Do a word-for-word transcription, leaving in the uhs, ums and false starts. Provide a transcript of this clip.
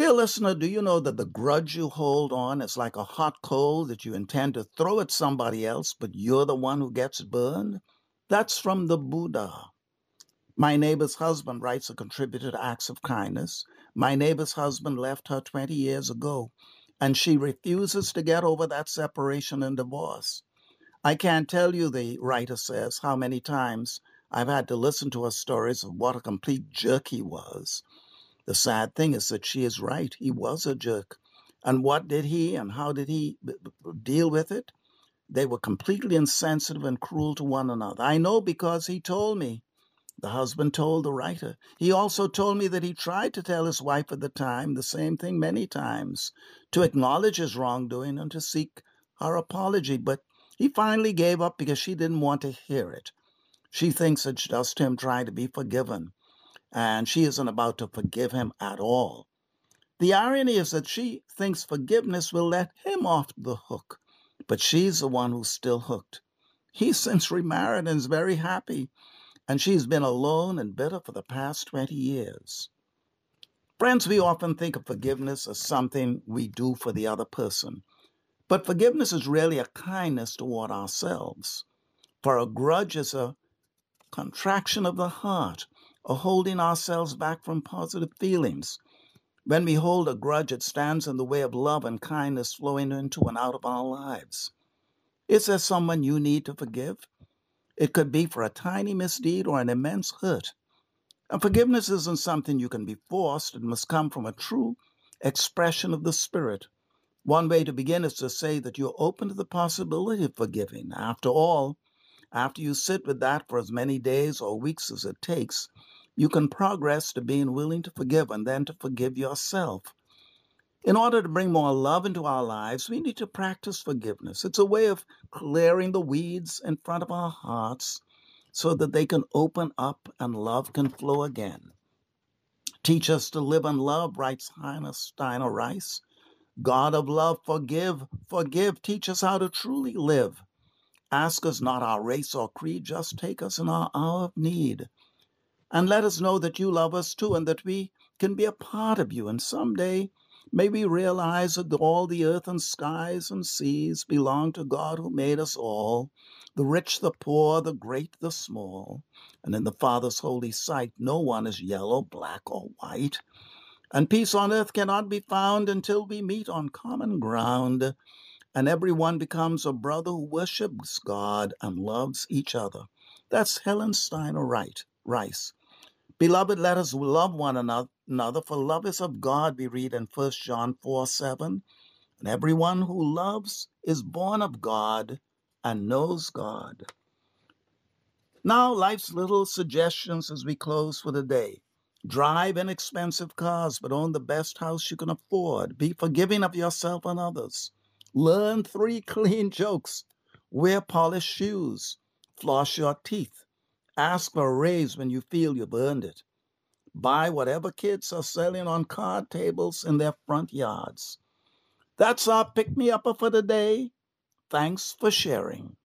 Dear listener, do you know that the grudge you hold on is like a hot coal that you intend to throw at somebody else, but you're the one who gets burned? That's from the Buddha. My neighbor's husband writes a contributor to Acts of Kindness. My neighbor's husband left her twenty years ago, and she refuses to get over that separation and divorce. I can't tell you, the writer says, how many times I've had to listen to her stories of what a complete jerk he was. The sad thing is that she is right. He was a jerk. And what did he and how did he b- b- deal with it? They were completely insensitive and cruel to one another. I know because he told me. The husband told the writer. He also told me that he tried to tell his wife at the time the same thing many times, to acknowledge his wrongdoing and to seek her apology. But he finally gave up because she didn't want to hear it. She thinks it's just him trying to be forgiven, and she isn't about to forgive him at all. The irony is that she thinks forgiveness will let him off the hook, but she's the one who's still hooked. He's since remarried and is very happy, and she's been alone and bitter for the past twenty years. Friends, we often think of forgiveness as something we do for the other person, but forgiveness is really a kindness toward ourselves. For a grudge is a contraction of the heart, or holding ourselves back from positive feelings. When we hold a grudge, it stands in the way of love and kindness flowing into and out of our lives. Is there someone you need to forgive? It could be for a tiny misdeed or an immense hurt. And forgiveness isn't something you can be forced. It must come from a true expression of the Spirit. One way to begin is to say that you're open to the possibility of forgiving. After all, after you sit with that for as many days or weeks as it takes, you can progress to being willing to forgive and then to forgive yourself. In order to bring more love into our lives, we need to practice forgiveness. It's a way of clearing the weeds in front of our hearts so that they can open up and love can flow again. Teach us to live in love, writes Hannah Steiner Rice. God of love, forgive, forgive. Teach us how to truly live. Ask us not our race or creed, just take us in our hour of need. And let us know that you love us too and that we can be a part of you. And someday, may we realize that all the earth and skies and seas belong to God who made us all, the rich, the poor, the great, the small. And in the Father's holy sight, no one is yellow, black, or white. And peace on earth cannot be found until we meet on common ground, and everyone becomes a brother who worships God and loves each other. That's Helen Steiner Wright, Rice. Beloved, let us love one another, for love is of God, we read in First John four seven. And everyone who loves is born of God and knows God. Now, life's little suggestions as we close for the day. Drive inexpensive cars, but own the best house you can afford. Be forgiving of yourself and others. Learn three clean jokes. Wear polished shoes. Floss your teeth. Ask for a raise when you feel you've earned it. Buy whatever kids are selling on card tables in their front yards. That's our pick-me-upper for the day. Thanks for sharing.